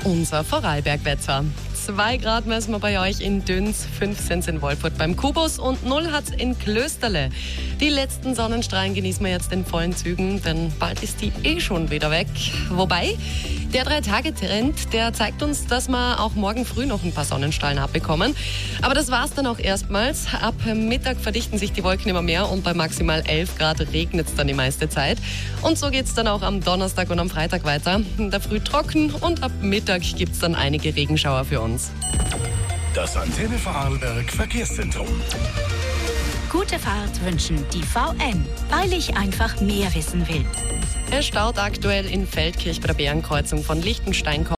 Unser Vorarlberg-Wetter. 2 Grad messen wir bei euch in Düns, 5 sind in Wolfurt beim Kubus und 0 hat's in Klösterle. Die letzten Sonnenstrahlen genießen wir jetzt in vollen Zügen, denn bald ist die schon wieder weg. Wobei, der 3-Tage-Trend, der zeigt uns, dass wir auch morgen früh noch ein paar Sonnenstrahlen abbekommen. Aber das war's dann auch erstmals. Ab Mittag verdichten sich die Wolken immer mehr und bei maximal 11 Grad regnet's dann die meiste Zeit. Und so geht's dann auch am Donnerstag und am Freitag weiter. In der Früh trocken und ab Mittag gibt's dann einige Regenschauer für uns. Das Antenne Vorarlberg Verkehrszentrum. Gute Fahrt wünschen die VN, weil ich einfach mehr wissen will. Es staut aktuell in Feldkirch bei der Bärenkreuzung von Lichtenstein